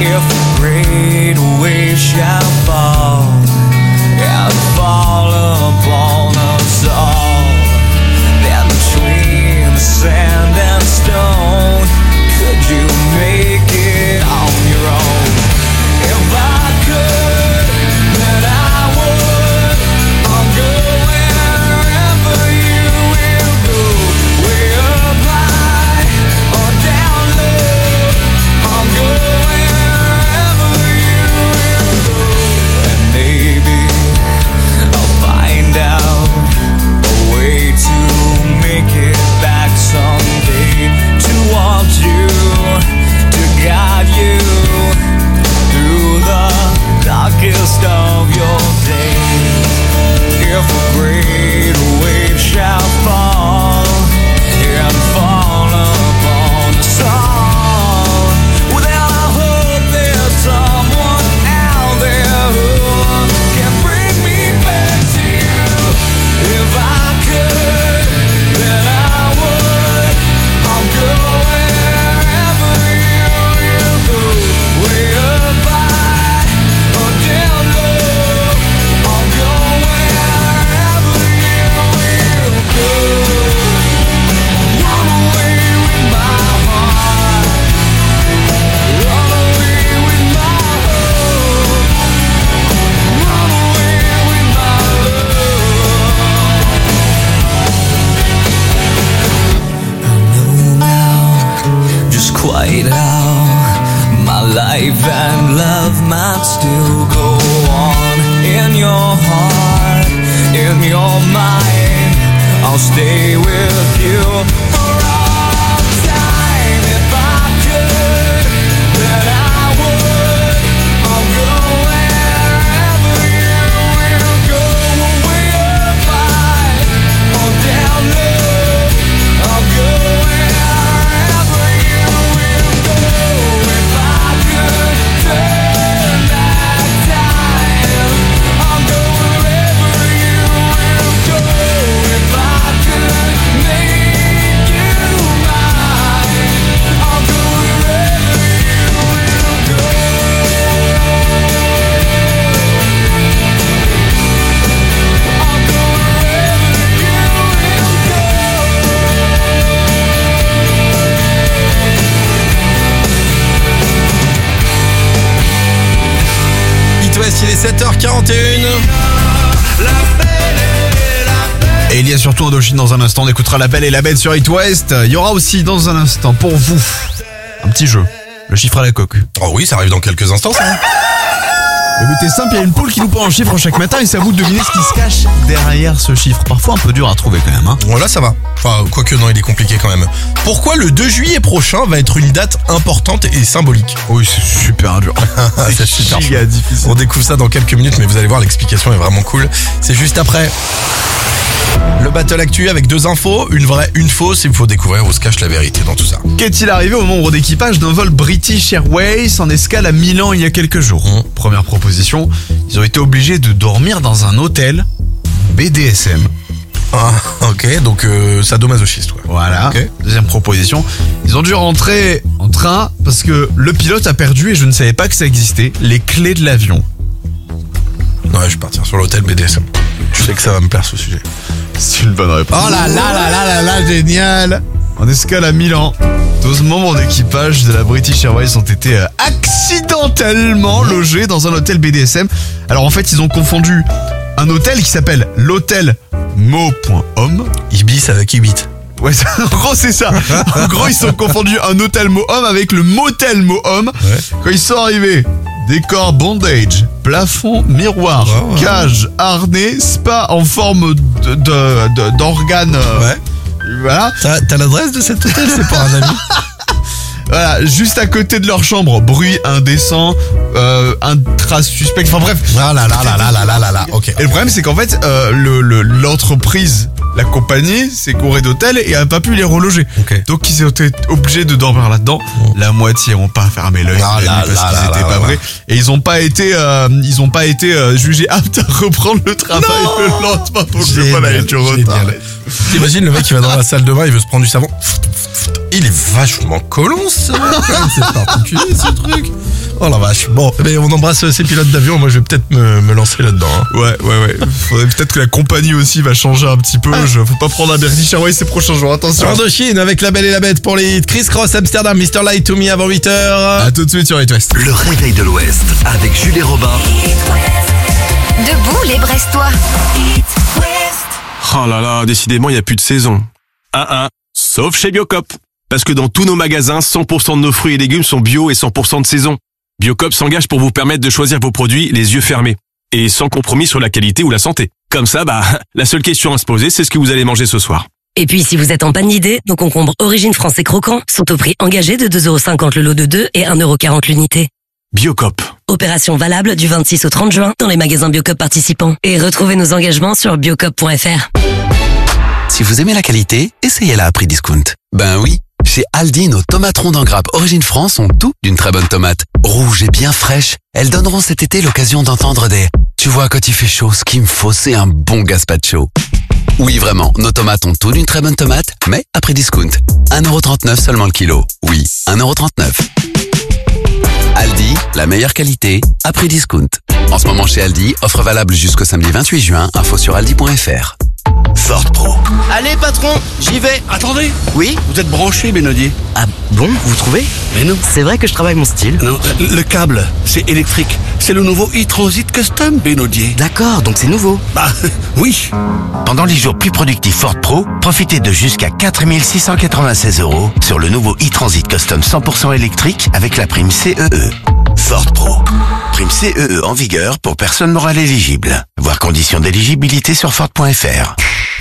If a great wave shall fall and fall upon us all, then between the sand and stone, could you make it on your own? If I could, then I would. I'll go wherever you will go, way up high or down low. I'll go wherever you will go, and maybe I'll find out a way to make it back someday, towards you, to guide you through the darkest of your days. If a great wave shall fall and fall upon us all, well then I hope there's someone out there who can bring me back to you. If I could, then I would. I'll go wherever you go, way up high or down low. I'll go wherever you will go. Run away with my heart, run away with my hope, run away with my love. I know now just quite how my life and love might still go on. In your heart, in your mind, I'll stay with you for all time. If I could, then I would. I'll go wherever you will go, way up high or down low. I'll go wherever you will go. If I could turn back time, I'll go wherever you will go. If I could make you mine, I'll go wherever you will go. I'll go wherever you will go. It West, il est 7h41. Et il y a surtout Indochine dans un instant. On écoutera La Belle et la Bête sur It West. Il y aura aussi dans un instant pour vous un petit jeu. Le chiffre à la coque. Oh oui, ça arrive dans quelques instants, ça. Le but est simple, il y a une poule qui nous prend un chiffre chaque matin et c'est à vous de deviner ce qui se cache derrière ce chiffre. Parfois un peu dur à trouver quand même. Bon, là, ça va. Enfin, quoique non, il est compliqué quand même. Pourquoi le 2 juillet prochain va être une date importante et symbolique? Oui, c'est super dur. C'est super giga chaud. difficile. On découvre ça dans quelques minutes, mais vous allez voir, l'explication est vraiment cool. C'est juste après. Le battle actu avec 2 infos, une vraie, une fausse. Il faut découvrir où se cache la vérité dans tout ça. Qu'est-il arrivé au membre d'équipage d'un vol British Airways en escale à Milan il y a quelques jours? Première proposition, ils ont été obligés de dormir dans un hôtel BDSM. Ah, ok, donc sadomasochiste, ouais. Voilà. Okay. Deuxième proposition, ils ont dû rentrer en train parce que le pilote a perdu, et je ne savais pas que ça existait, les clés de l'avion. Ouais, je vais partir sur l'hôtel BDSM. Je sais que ça va me plaire ce sujet. C'est une bonne réponse. Oh là là là là là là, génial. En escale à Milan, 12 membres d'équipage de la British Airways ont été accidentellement logés dans un hôtel BDSM. Alors en fait, ils ont confondu un hôtel qui s'appelle l'hôtel Mo.homme. Ibis avec Ibit. Ouais, en gros c'est ça. En gros ils ont confondu un hôtel Mo.homme avec le motel Mo.homme. Ouais. Quand ils sont arrivés, décor bondage, plafond miroir, cage, harnais, spa en forme d'organe. Ouais. Voilà. T'as l'adresse de cet hôtel? C'est pour un ami. Voilà, juste à côté de leur chambre, bruit indécent, un trace suspect. Enfin bref. Ah là là là là là là là là. Ok. Et le problème c'est qu'en fait, l'entreprise, la compagnie, s'est gourée d'hôtels et a pas pu les reloger. Okay. Donc ils ont été obligés de dormir là-dedans. La moitié ont pas fermé l'œil parce qu'ils étaient pas vrais. Et ils ont pas été jugés aptes à reprendre le travail le lendemain. Donc le vol a été retardé. T'imagines le mec qui va dans la salle de bain, il veut se prendre du savon. Il est vachement collant, ça. C'est particulier ce truc. Oh la vache. Bon, mais on embrasse ces pilotes d'avion. Moi, je vais peut-être me lancer là-dedans. Hein. Ouais. Faudrait peut-être que la compagnie aussi va changer un petit peu. Faut pas prendre un Berkshire Hathaway ces prochains jours. Attention. Indochine avec La Belle et la Bête pour les hits. Chris Cross, Amsterdam, Mr. Light to Me avant 8h. A tout de suite sur It West. Le réveil de l'Ouest avec Jules et Robin. Debout les Brestois. Oh là là, décidément, il n'y a plus de saison. Sauf chez Biocop. Parce que dans tous nos magasins, 100% de nos fruits et légumes sont bio et 100% de saison. Biocop s'engage pour vous permettre de choisir vos produits les yeux fermés. Et sans compromis sur la qualité ou la santé. Comme ça, la seule question à se poser, c'est ce que vous allez manger ce soir. Et puis, si vous êtes en panne d'idées, nos concombres Origine français croquants sont au prix engagé de 2,50€ le lot de 2 et 1,40€ l'unité. Biocop. Opération valable du 26 au 30 juin dans les magasins Biocop participants. Et retrouvez nos engagements sur biocop.fr. Si vous aimez la qualité, essayez-la à prix discount. Ben oui, chez Aldi, nos tomates rondes en grappe Origine France ont tout d'une très bonne tomate. Rouges et bien fraîches, elles donneront cet été l'occasion d'entendre des « Tu vois, quand il fait chaud, ce qu'il me faut, c'est un bon gazpacho ». Oui, vraiment, nos tomates ont tout d'une très bonne tomate, mais à prix discount. 1,39€ seulement le kilo. Oui, 1,39€. Aldi, la meilleure qualité, à prix discount. En ce moment chez Aldi, offre valable jusqu'au samedi 28 juin, info sur aldi.fr. Ford Pro. Allez patron, j'y vais. Attendez. Oui. Vous êtes branché, Benodier. Ah bon, vous trouvez? Mais non. C'est vrai que je travaille mon style. Non, le câble, c'est électrique. C'est le nouveau e-Transit Custom, Benodier. D'accord, donc c'est nouveau. Bah, oui. Pendant les jours plus productifs Ford Pro, profitez de jusqu'à 4 696 € sur le nouveau e-Transit Custom 100% électrique avec la prime CEE. Ford Pro. Prime CEE en vigueur pour personnes morales éligibles. Voir conditions d'éligibilité sur Ford.fr.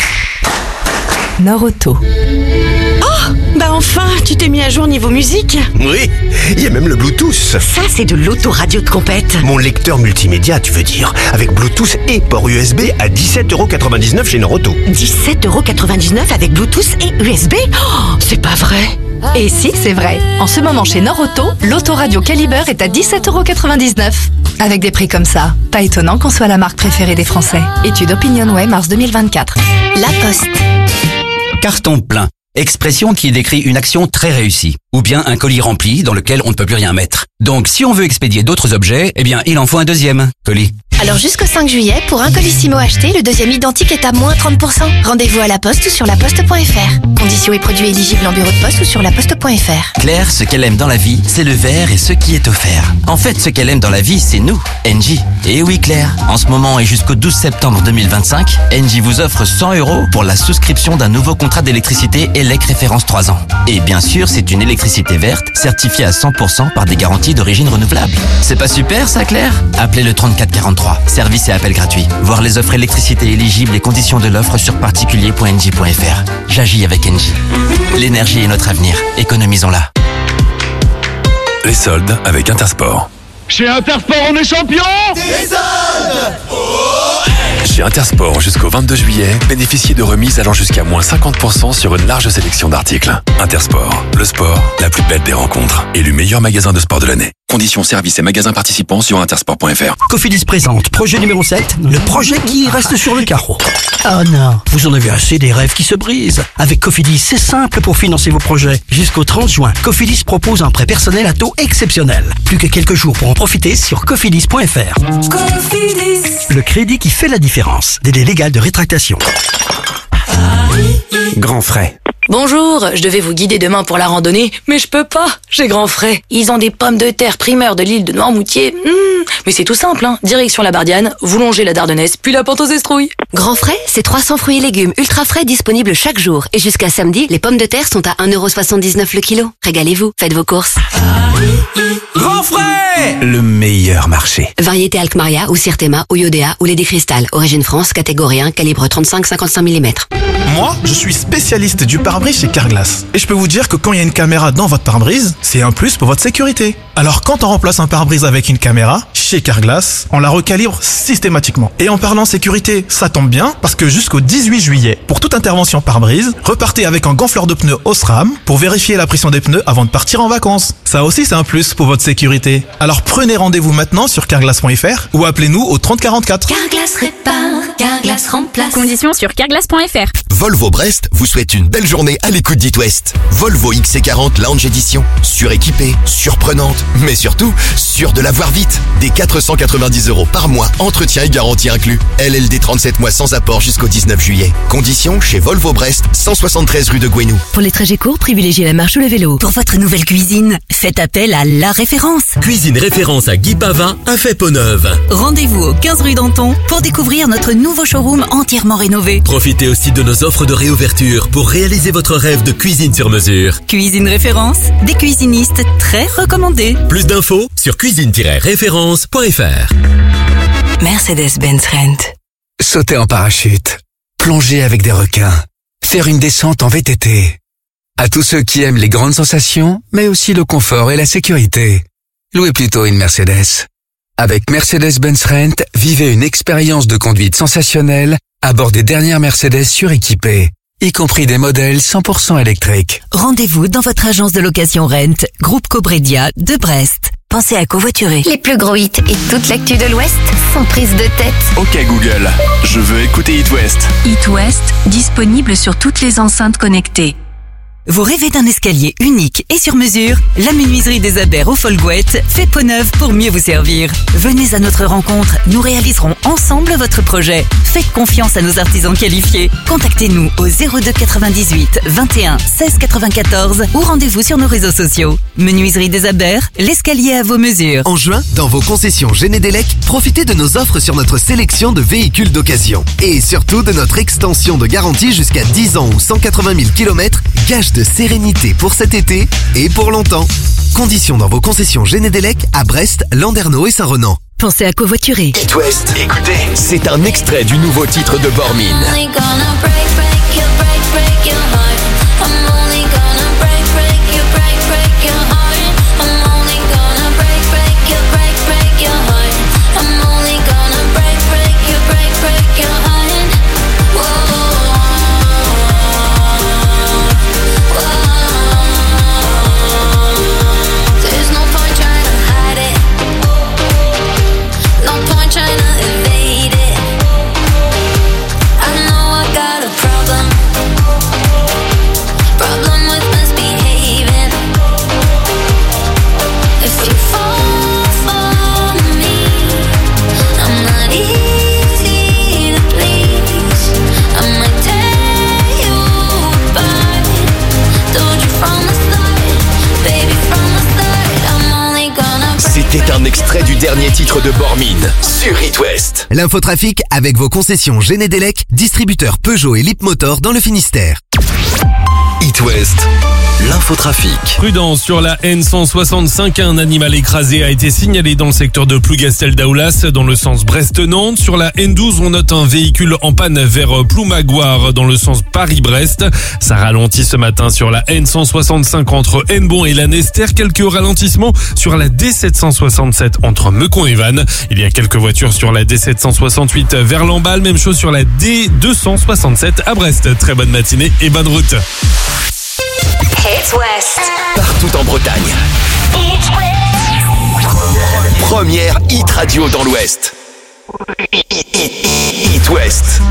Nord-Auto. Oh, bah enfin, tu t'es mis à jour niveau musique. Oui, il y a même le Bluetooth. Ça, c'est de l'autoradio de compète. Mon lecteur multimédia, tu veux dire, avec Bluetooth et port USB à 17,99€ chez Nord-Auto. 17,99€ avec Bluetooth et USB? Oh, c'est pas vrai. Et si, c'est vrai. En ce moment chez Nord-Auto, l'autoradio Caliber est à 17,99€. Avec des prix comme ça, pas étonnant qu'on soit la marque préférée des Français. Étude OpinionWay, mars 2024. La Poste. Carton plein. Expression qui décrit une action très réussie. Ou bien un colis rempli dans lequel on ne peut plus rien mettre. Donc si on veut expédier d'autres objets, eh bien il en faut un deuxième colis. Alors jusqu'au 5 juillet, pour un Colissimo acheté, le deuxième identique est à moins 30%. Rendez-vous à la Poste ou sur laposte.fr. Conditions et produits éligibles en bureau de poste ou sur laposte.fr. Claire, ce qu'elle aime dans la vie, c'est le verre et ce qui est offert. En fait, ce qu'elle aime dans la vie, c'est nous, Engie. Et oui Claire, en ce moment et jusqu'au 12 septembre 2025, Engie vous offre 100 € pour la souscription d'un nouveau contrat d'électricité ELEC référence 3 ans. Et bien sûr, c'est une électricité verte, certifiée à 100% par des garanties d'origine renouvelable. C'est pas super ça Claire? Appelez le 3443. Service et appel gratuit. Voir les offres électricité éligibles et conditions de l'offre sur particulier.engie.fr. J'agis avec Engie. L'énergie est notre avenir. Économisons-la. Les soldes avec Intersport. Chez Intersport, on est champion. Des soldes. Chez Intersport, jusqu'au 22 juillet, bénéficiez de remises allant jusqu'à moins 50% sur une large sélection d'articles. Intersport, le sport, la plus belle des rencontres. Élu meilleur magasin de sport de l'année. Conditions, services et magasins participants sur intersport.fr. Cofidis présente projet numéro 7, le projet qui reste sur le carreau. Oh non, vous en avez assez des rêves qui se brisent. Avec Cofidis, c'est simple pour financer vos projets. Jusqu'au 30 juin, Cofidis propose un prêt personnel à taux exceptionnel. Plus que quelques jours pour en profiter sur cofidis.fr. Cofidis. Le crédit qui fait la différence. Délai légal de rétractation. Grand frais. Bonjour, je devais vous guider demain pour la randonnée, mais je peux pas, j'ai grand frais. Ils ont des pommes de terre primeurs de l'île de Noirmoutier. Mais c'est tout simple, hein. Direction la Bardiane, vous longez la Dardennaise, puis la pente aux Estrouilles. Grand frais, c'est 300 fruits et légumes ultra frais disponibles chaque jour. Et jusqu'à samedi, les pommes de terre sont à 1,79€ le kilo. Régalez-vous, faites vos courses. Grand frais, le meilleur marché. Variété Alkmaria ou Sirtema ou Iodea ou Lady Crystal. Origine France, catégorie 1, calibre 35-55 mm. Moi, je suis spécialiste du pare-brise chez Carglass. Et je peux vous dire que quand il y a une caméra dans votre pare-brise, c'est un plus pour votre sécurité. Alors quand on remplace un pare-brise avec une caméra, chez Carglass, on la recalibre systématiquement. Et en parlant sécurité, ça tombe bien, parce que jusqu'au 18 juillet, pour toute intervention pare-brise, repartez avec un gonfleur de pneus Osram pour vérifier la pression des pneus avant de partir en vacances. Ça aussi, c'est un plus pour votre sécurité. Alors prenez rendez-vous maintenant sur carglass.fr ou appelez-nous au 3044. Carglass répare, Carglass remplace. Conditions sur carglass.fr. Volvo Brest vous souhaite une belle journée à l'écoute d'It West. Volvo XC40 Lounge Edition. Suréquipée, surprenante, mais surtout, sûre de l'avoir vite. Des 490 € par mois, entretien et garantie inclus. LLD 37 mois sans apport jusqu'au 19 juillet. Conditions chez Volvo Brest, 173 rue de Gouesnou. Pour les trajets courts, privilégiez la marche ou le vélo. Pour votre nouvelle cuisine, faites appel à La Référence. Cuisine référence à Guy Pavin, à Fait-Pau-Neuve. Rendez-vous au 15 rue d'Anton pour découvrir notre nouveau showroom entièrement rénové. Profitez aussi de nos offres de réouverture pour réaliser votre rêve de cuisine sur mesure. Cuisine Référence, des cuisinistes très recommandés. Plus d'infos sur cuisine-référence.fr. Mercedes-Benz Rent. Sauter en parachute, plonger avec des requins, faire une descente en VTT. À tous ceux qui aiment les grandes sensations, mais aussi le confort et la sécurité, louez plutôt une Mercedes. Avec Mercedes-Benz Rent, vivez une expérience de conduite sensationnelle à bord des dernières Mercedes suréquipées, y compris des modèles 100% électriques. Rendez-vous dans votre agence de location Rent, groupe Cobredia de Brest. Pensez à covoiturer. Les plus gros hits et toute l'actu de l'Ouest sans prise de tête. Ok Google, je veux écouter It West. It West, disponible sur toutes les enceintes connectées. Vous rêvez d'un escalier unique et sur mesure? La menuiserie des Abers au Folgouette fait peau neuve pour mieux vous servir. Venez à notre rencontre, nous réaliserons ensemble votre projet. Faites confiance à nos artisans qualifiés. Contactez-nous au 02 98 21 16 94 ou rendez-vous sur nos réseaux sociaux. Menuiserie des Abers, l'escalier à vos mesures. En juin, dans vos concessions Génédélec, profitez de nos offres sur notre sélection de véhicules d'occasion. Et surtout de notre extension de garantie jusqu'à 10 ans ou 180 000 km, gage de sérénité pour cet été et pour longtemps. Conditions dans vos concessions Génédélec à Brest, Landerneau et Saint-Renan. Pensez à covoiturer. It West, écoutez, c'est un extrait du nouveau titre de Bormin. C'était un extrait du dernier titre de Bormin sur It West. L'infotrafic avec vos concessions Génédélec, distributeur Peugeot et Leapmotor dans le Finistère. It West, l'infotrafic. Prudence sur la N165, un animal écrasé a été signalé dans le secteur de Plougastel-Daoulas dans le sens Brest-Nantes. Sur la N12, on note un véhicule en panne vers Ploumagoire dans le sens Paris-Brest. Ça ralentit ce matin sur la N165 entre Hennebon et Lanester. Quelques ralentissements sur la D767 entre Meucon et Vannes. Il y a quelques voitures sur la D768 vers Lamballe. Même chose sur la D267 à Brest. Très bonne matinée et bonne route. Hit West. Partout en Bretagne. Première hit radio dans l'Ouest. Hit West.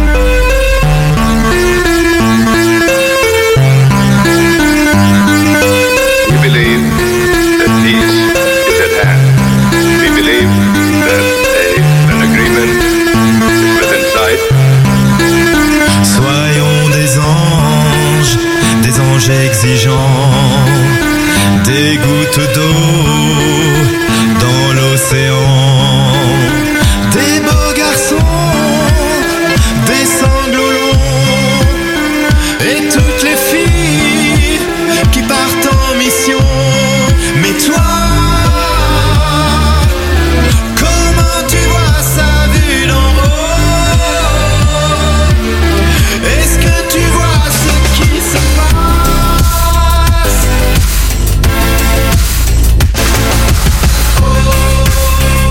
We believe that peace is at hand. We believe that an agreement is within sight. Soyons des anges exigeants, des gouttes d'eau dans l'océan, des beaux garçons, des sanglots longs, et toutes les filles qui partent en mission. Mais toi, comment tu vois ça vu d'en haut? Est-ce que tu vois ce qui se passe? Oh.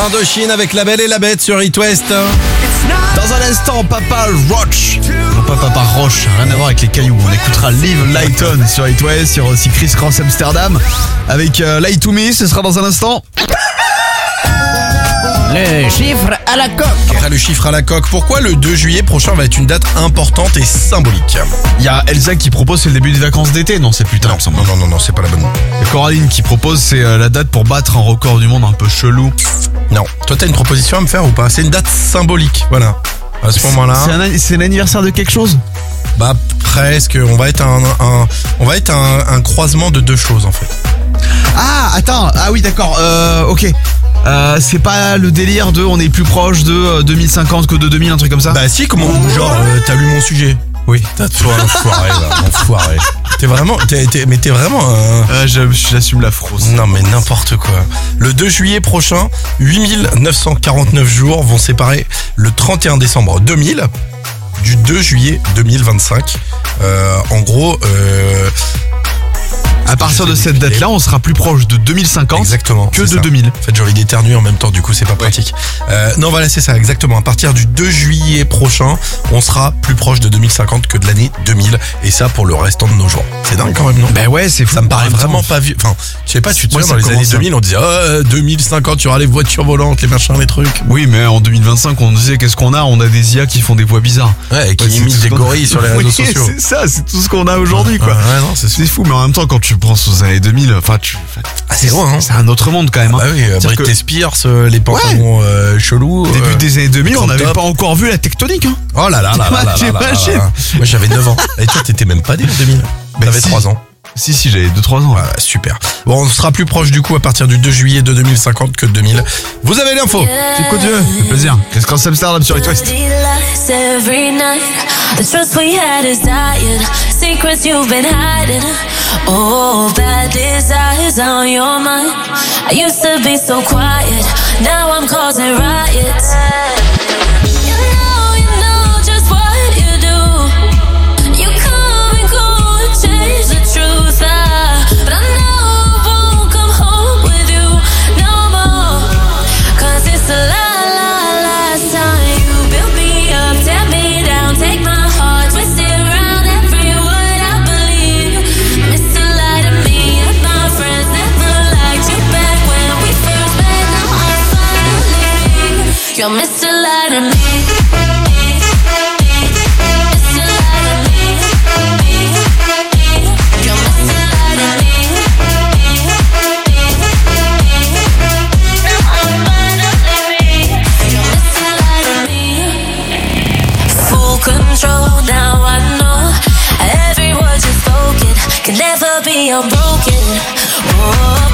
Indochine avec La Belle et la Bête sur It West. Dans un instant, Papa Roach. Non, pas Papa Roche, rien à voir avec les cailloux. On écoutera Live Lighton sur It West. Il y aura aussi Chris Cross Amsterdam avec Lie to Me. Ce sera dans un instant. Le chiffre à la coque. Ah, le chiffre à la coque. Pourquoi le 2 juillet prochain va être une date importante et symbolique? Il y a Elsa qui propose c'est le début des vacances d'été. Non, c'est plus tard. Non, c'est pas la bonne. Et Coraline qui propose c'est la date pour battre un record du monde un peu chelou. Non. Toi, t'as une proposition à me faire ou pas? C'est une date symbolique. Voilà. À ce moment-là. C'est l'anniversaire de quelque chose? Bah, presque. On va être un croisement de deux choses en fait. Ah, attends. Ah oui, d'accord. Ok. C'est pas le délire de on est plus proche de 2050 que de 2000, un truc comme ça? Bah si, comment? Genre, t'as lu mon sujet? Oui. T'as toi enfoiré, là, enfoiré. T'es vraiment un... J'assume la fraude. Non mais n'importe quoi. Le 2 juillet prochain, 8949 jours vont séparer le 31 décembre 2000 du 2 juillet 2025. En gros... à partir de cette date-là, on sera plus proche de 2050 exactement, que de ça. 2000. En fait, j'ai envie d'éternuer en même temps, du coup, c'est pas pratique. Non, voilà, c'est ça, exactement. À partir du 2 juillet prochain, on sera plus proche de 2050 que de l'année 2000. Et ça, pour le restant de nos jours. C'est dingue quand même, non? Ben ouais, c'est fou. Ça me paraît vraiment pas vieux. Enfin, je sais pas, tu te souviens, dans les années 2000, on disait, 2050, tu auras les voitures volantes, les machins, les trucs. Oui, mais en 2025, on disait, qu'est-ce qu'on a? On a des IA qui font des voix bizarres. Ouais, et qui imitent des gorilles sur les réseaux sociaux. C'est ça, c'est tout ce qu'on a aujourd'hui, quoi. Ouais, non, c'est fou, mais en même temps, quand tu penses aux années 2000, enfin, c'est loin, hein. C'est un autre monde quand même. Hein. Ah oui, Britney Spears, les pantalons chelous. Début des années 2000, on n'avait pas encore vu la tectonique. Hein. Oh là là là là là là là. Moi j'avais 9 ans. Et toi t'étais même pas né en 2000. T'avais 3 ans. Si, j'avais 2-3 ans. Voilà, super. Bon, on sera plus proche du coup à partir du 2 juillet de 2050 que de 2000. Vous avez l'info. C'est quoi Dieu? Ça fait plaisir. Qu'est-ce qu'on Amsterdam sur It West? The trust we had is dying. Secrets you've been hiding. Oh, bad desires on your mind. I used to be so quiet. Now I'm causing riots. You know just what you do. You come and go and change the truth. But I know I won't come home with you no more. 'Cause it's the last time you built me up, tear me down, take my heart, twist it around every word I believe. Mr. Lie to me and my friends never liked you back when we first met. Now I'm finally you're Mr. Lie to me. Control, now I know every word you spoken can never be unbroken. Oh.